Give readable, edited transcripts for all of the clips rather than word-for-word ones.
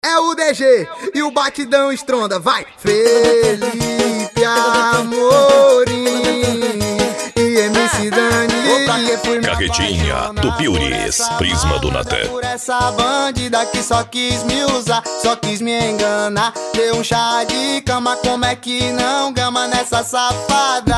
É o DG e o batidão estronda, vai! Felipe Amorim e MC Dani. Carretinha do Piuris, Prisma do Naté. Por essa bandida que só quis me usar, só quis me enganar. Deu um chá de cama, como é que não gama nessa safada?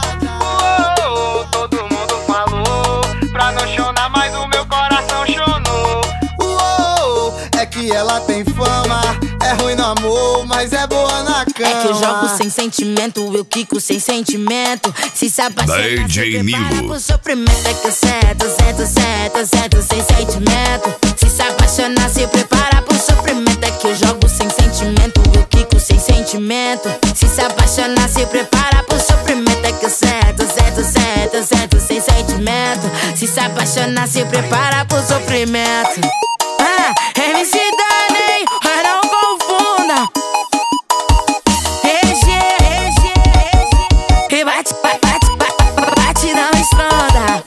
Todo mundo falou pra não chorar, mas o meu coração chonou. É que ela tem fama, é ruim no amor, mas é boa na cama. É que eu jogo sem sentimento, eu quico sem sentimento. Se se apaixonar, DJ Nilo. pro sofrimento. É que eu seto sem sentimento. Se se apaixonar, se prepara pro sofrimento. É que eu jogo sem sentimento, eu quico sem sentimento. Se se apaixonar, se prepara pro sofrimento. É que eu seto sem sentimento. Se se apaixonar, se prepara pro sofrimento. MC Dani, mas não confunda. E bate não estronda.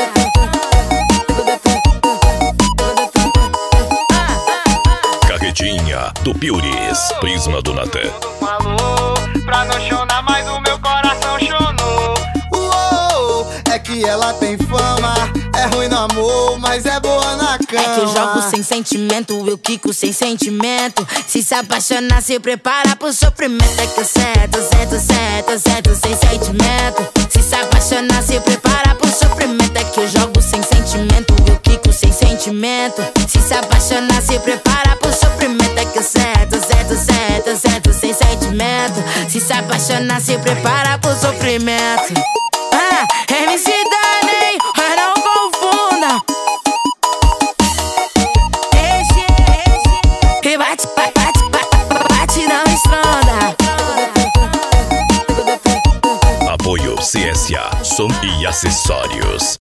Carretinha do Piuris, Prisma do Naté. Falou pra não chorar, mas o meu coração chonou. É que ela tem fama, é ruim no amor, mas é boa na cama. É que eu jogo sem sentimento, eu quico sem sentimento. Se se apaixonar, se prepara pro sofrimento. É que eu seto sem sentimento. Se se apaixonar, se prepara pro sofrimento. É que eu jogo sem sentimento, eu quico sem sentimento. Se se apaixonar, se prepara pro sofrimento. É que eu seto sem sentimento. Se se apaixonar, se prepara pro sofrimento. MC Dani, mas não confunda. E bate não estronda. Apoio CSA, som e acessórios.